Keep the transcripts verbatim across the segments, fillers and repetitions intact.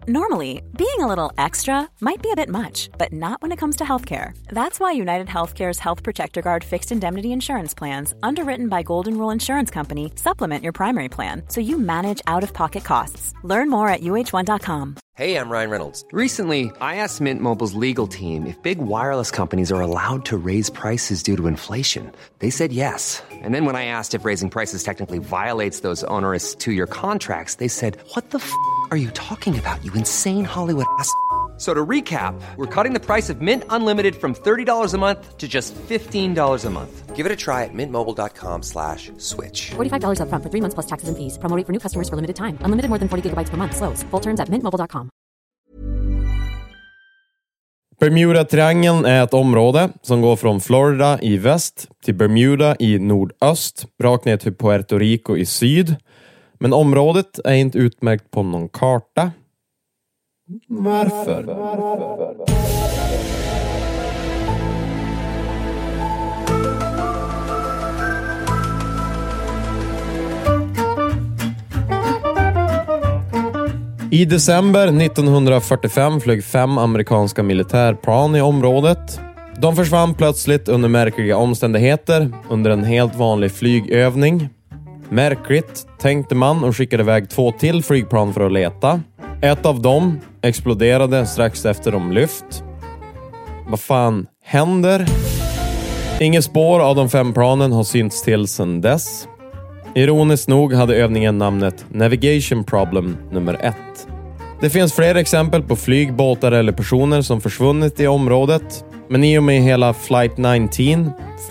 Normally, being a little extra might be a bit much, but not when it comes to healthcare. That's why United Healthcare's Health Protector Guard fixed indemnity insurance plans, underwritten by Golden Rule Insurance Company, supplement your primary plan so you manage out-of-pocket costs. Learn more at U H one dot com. Hey, I'm Ryan Reynolds. Recently, I asked Mint Mobile's legal team if big wireless companies are allowed to raise prices due to inflation. They said yes. And then when I asked if raising prices technically violates those onerous two-year contracts, they said, what the f*** are you talking about, you insane Hollywood ass f- So to recap, we're cutting the price of Mint Unlimited from thirty dollars a month to just fifteen dollars a month. Give it a try at mintmobile.com slash switch. forty-five dollars up front for three months plus taxes and fees. Promo rate for new customers for limited time. Unlimited more than forty gigabytes per month. Slows full terms at mint mobile dot com. Bermuda-triangeln är ett område som går från Florida i väst till Bermuda i nordöst, rakt ner till Puerto Rico i syd. Men området är inte utmärkt på någon karta. Varför? Varför? I december nittonhundrafyrtiofem flög fem amerikanska militärplan i området. De försvann plötsligt under märkliga omständigheter under en helt vanlig flygövning. Märkligt, tänkte man, och skickade iväg två till flygplan för att leta. Ett av dem exploderade strax efter de lyft. Vad fan händer? Inget spår av de fem planen har synts till sedan dess. Ironiskt nog hade övningen namnet Navigation Problem nummer ett. Det finns fler exempel på flyg, båtar eller personer som försvunnit i området. Men i och med hela Flight nitton,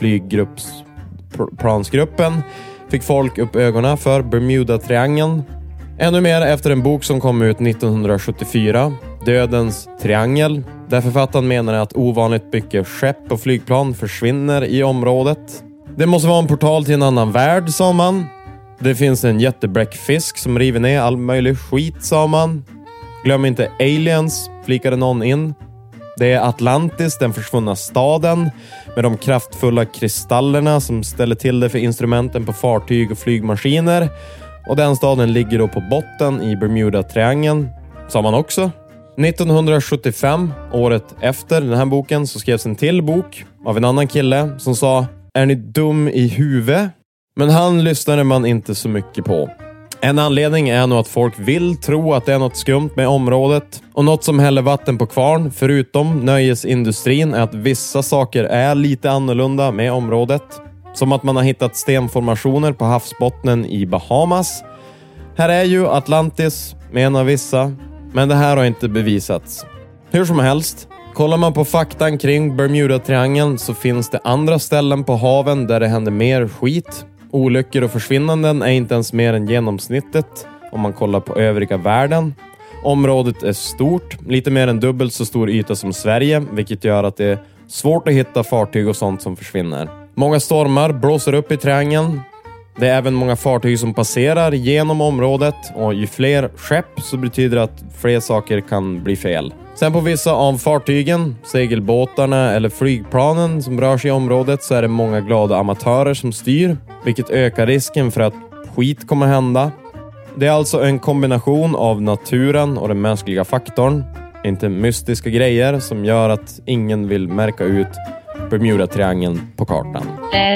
flygplansgruppen, fick folk upp ögonen för Bermuda-triangeln. Ännu mer efter en bok som kom ut nittonhundrasjuttiofyra, Dödens triangel, där författaren menar att ovanligt mycket skepp och flygplan försvinner i området. Det måste vara en portal till en annan värld, sa man. Det finns en jättebräckfisk som river ner all möjlig skit, sa man. Glöm inte aliens, flikade någon in. Det är Atlantis, den försvunna staden, med de kraftfulla kristallerna som ställer till det för instrumenten på fartyg och flygmaskiner. Och den staden ligger då på botten i Bermuda-triangeln, sa man också. nittonhundrasjuttiofem, året efter den här boken, så skrevs en till bok av en annan kille som sa: är ni dum i huvudet? Men han lyssnade man inte så mycket på. En anledning är nog att folk vill tro att det är något skumt med området. Och något som häller vatten på kvarn, förutom nöjesindustrin, är att vissa saker är lite annorlunda med området. Som att man har hittat stenformationer på havsbottnen i Bahamas. Här är ju Atlantis, menar vissa. Men det här har inte bevisats. Hur som helst, kollar man på faktan kring Bermuda-triangeln så finns det andra ställen på haven där det händer mer skit. Olyckor och försvinnanden är inte ens mer än genomsnittet om man kollar på övriga världen. Området är stort, lite mer än dubbelt så stor yta som Sverige, vilket gör att det är svårt att hitta fartyg och sånt som försvinner. Många stormar blåser upp i triangeln. Det är även många fartyg som passerar genom området, och ju fler skepp så betyder det att fler saker kan bli fel. Sen på vissa av fartygen, segelbåtarna eller flygplanen som rör sig i området, så är det många glada amatörer som styr, vilket ökar risken för att skit kommer hända. Det är alltså en kombination av naturen och den mänskliga faktorn, inte mystiska grejer, som gör att ingen vill märka ut Bermuda-triangeln på kartan.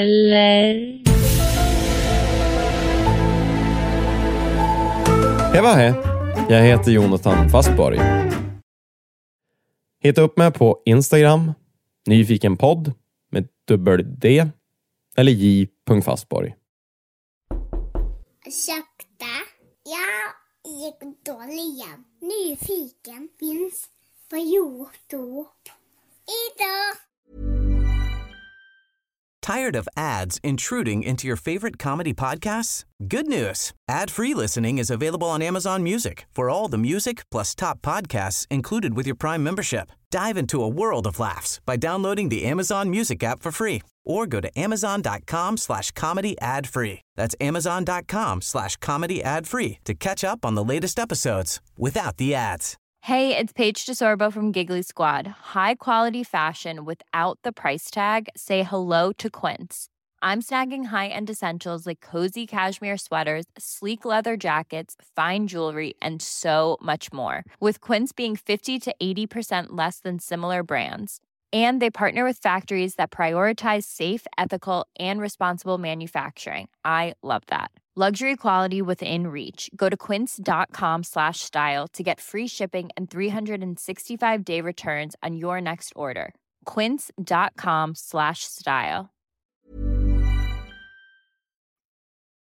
Eller... Hej vad hej, jag heter Jonathan Fastborg. Hitta upp mig på Instagram, nyfikenpodd med dubbel D eller j.fastborg. Ursäkta, jag gick dåligen. Nyfiken finns på YouTube. Idag. Tired of ads intruding into your favorite comedy podcasts? Good news. Ad-free listening is available on Amazon Music for all the music plus top podcasts included with your Prime membership. Dive into a world of laughs by downloading the Amazon Music app for free or go to amazon.com slash comedy ad free. That's amazon.com slash comedy ad free to catch up on the latest episodes without the ads. Hey, it's Paige DeSorbo from Giggly Squad. High quality fashion without the price tag. Say hello to Quince. I'm snagging high-end essentials like cozy cashmere sweaters, sleek leather jackets, fine jewelry, and so much more. With Quince being fifty to eighty percent less than similar brands. And they partner with factories that prioritize safe, ethical, and responsible manufacturing. I love that. Luxury quality within reach. Go to quince.com slash style to get free shipping and three sixty-five day returns on your next order. Quince.com slash style.